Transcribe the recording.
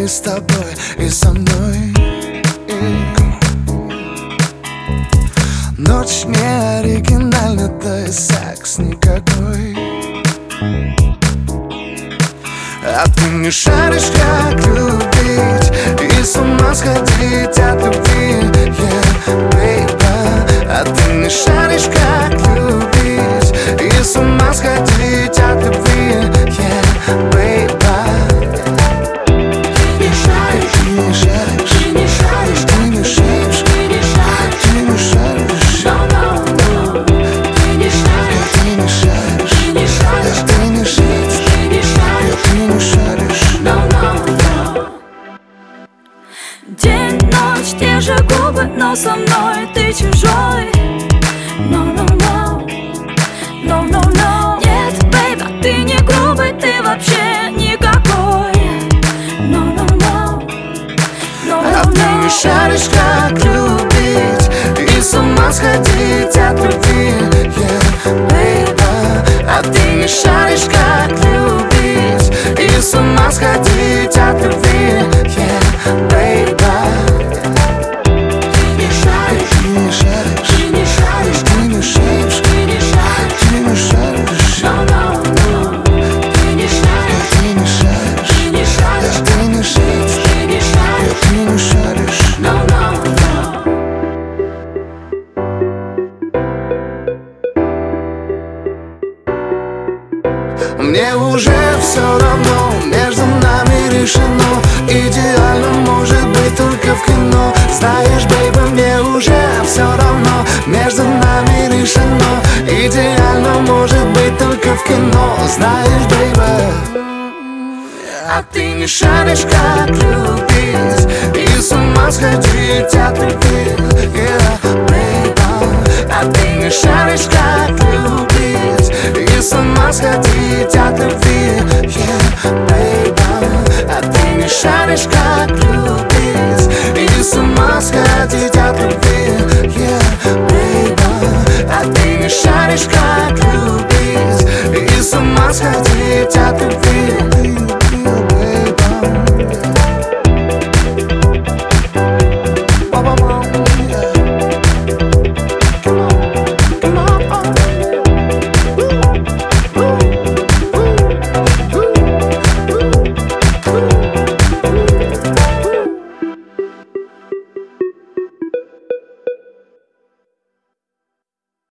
и с тобой, и со мной. Ночь не оригинальна, да и секс никакой. А ты не шаришь, как любить и с ума сходить от любви, yeah, baby. А ты не шаришь, как любить и с ума сходить от любви, yeah, baby. Ты не шаришь, Ты не шаришь, ты не шаришь, ты не шаришь, ты не шаришь, ты не шаришь, no, no, no. Ты не шаришь, ты не шаришь, ты не шаришь, ты не шаришь, ты не шаришь, ты не шаришь. no, no, no. День, ночь, те же губы, но со мной ты чужой. No, no, no, no, no, no. Нет, бейба, ты не грубый, ты вообще никакой. No, no, no, no, А no, ты не no. шаришь, как любить и с ума сходить от любви, yeah, baby. А ты не шаришь, как любить и с ума сходить от любви, yeah, baby. Ты не шаришь, Ты не шаришь, ты не шаришь, ты не шаришь, ты не шаришь, ты не шаришь, no, no, no. Ты не шаришь, ты не шаришь, ты не шаришь, ты не шаришь, ты не шаришь, ты не шаришь. no, no, no. Мне уже все равно, между нами решено. Идеально может быть только в кино. Знаешь, бейби, мне уже все равно, между нами решено. Идеально может быть только в кино. Знаешь, бейби. А ты не шаришь, как любить и с ума сходить от любви, yeah, baby. А ты не шаришь, как любить и с ума сходить от любви, yeah, baby. А ты не шаришь, как любить и с ума сходить от любви, yeah, baby. А ты не шаришь, как любить и с ума сходить от любви.